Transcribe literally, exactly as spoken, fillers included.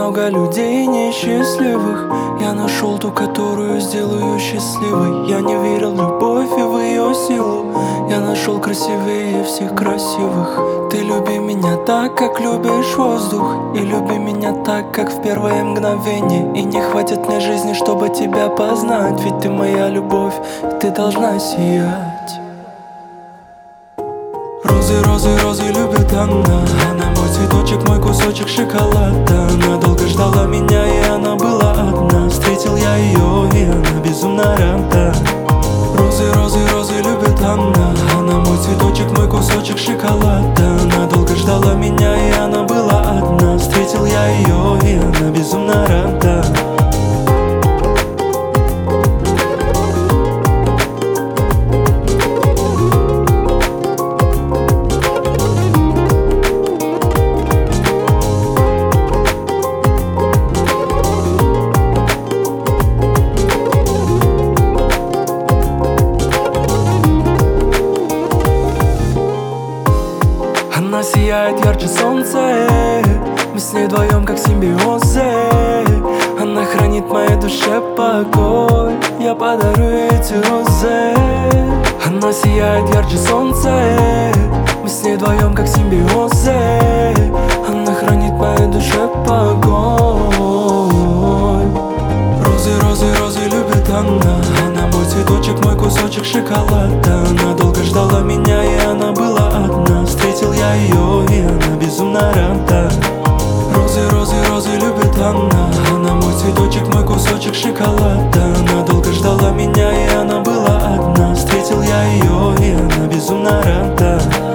много людей несчастливых. Я нашел ту, которую сделаю счастливой. Я не верил в любовь и в ее силу. Я нашел красивее всех красивых. Ты люби меня так, как любишь воздух, и люби меня так, как в первое мгновение. И не хватит мне жизни, чтобы тебя познать, ведь ты моя любовь, и ты должна сиять. Розы, розы, розы любит она. Она мой цветочек, мой кусочек шоколада. Она долго ждала меня, и она была одна. Встретил я ее, и она безумно рада. Розы, розы, розы любит она. Она мой цветочек, мой кусочек шоколада. Она долго ждала меня, и она была одна. Встретил я ее, и она безумно рада. Она сияет ярче солнца, э. Мы с ней вдвоем как симбиозы. Она хранит в моей душе покой. Я подарю эти розы. Она сияет ярче солнца, э. Мы с ней вдвоем как симбиозы. Она хранит в моей душе покой. Розы, розы, розы любит она. Она мой цветочек, мой кусочек шоколада. Она долго ждала меня, и она была одна. Встретил я ее, и она безумно рада. Розы, розы, розы любит она. Она мой цветочек, мой кусочек шоколада. Она долго ждала меня, и она была одна. Встретил я ее, и она безумно рада.